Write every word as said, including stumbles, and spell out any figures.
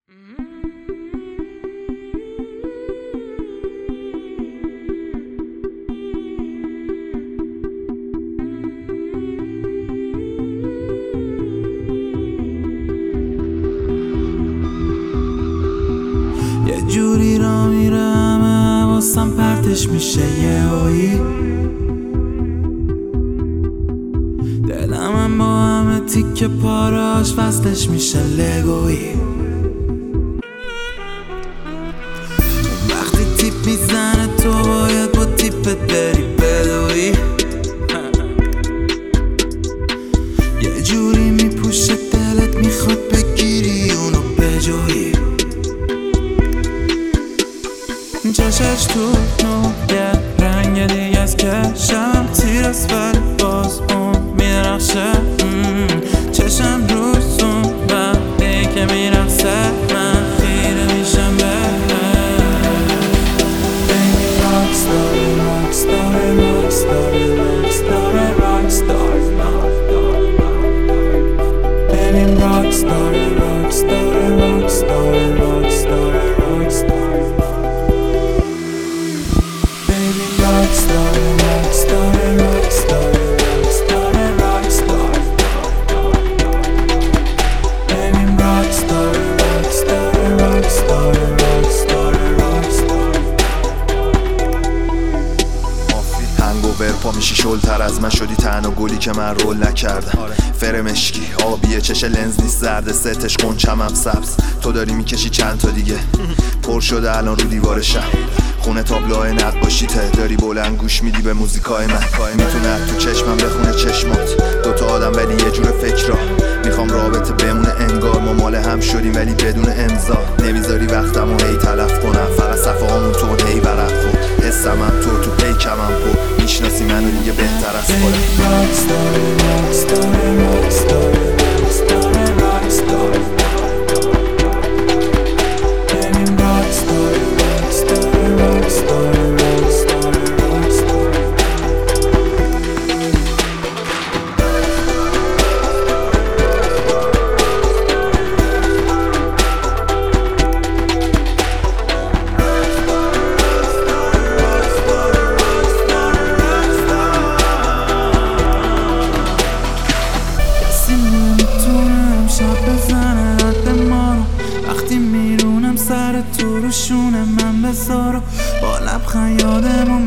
یه جوری را میرم حواسم پرتش میشه یه هایی، دلم با همه تیکه پاراش وصلش میشه لگویی. وقتی تیپ میزنه تو باید با تیپت بری بدوی، یه جوری میپوشه دلت میخواد بگیری اونو بجویی. چشش تو نوگه رنگ دیگه از کشم تیر است ولی باز اون میرخشه. چشم روزون وقتی که میرخصه من خیره میشم به Baby rockstar, rockstar, rockstar, rockstar, rockstar Baby rockstar, rockstar, rockstar, rockstar, rockstar Rockstar, rockstar, rockstar, rockstar, rockstar Baby rockstar, rockstar, rockstar, rockstar, rockstar مافی هنگوور پا میشی شلتر از من شدی تنها گلی که من رول نکردم. فرمشکی آبیه چش لنز نیست زرد ستش قنچم هم سبز. تو داری میکشی چند تا دیگه پر شده الان رو دیوار شم. خونه تابلوهای نقاشیته داری بلند گوش میدی به موزیکای من. میتونه تو چشمم بخونه چشمات دوتا آدم ولی یه جور فکر را. میخوام رابطه بمونه انگار ما مال هم شدیم ولی بدون امضا. نمیذاری وقتمو هی تلف کنم فقط صفحه هامون تو هی ورق کن. حسم هم تو تو پیکم هم پو میشناسی منو دیگه بهتر از خودم. وقتی میرونم سر تو رو شونه من بذارو با لبخند یادمون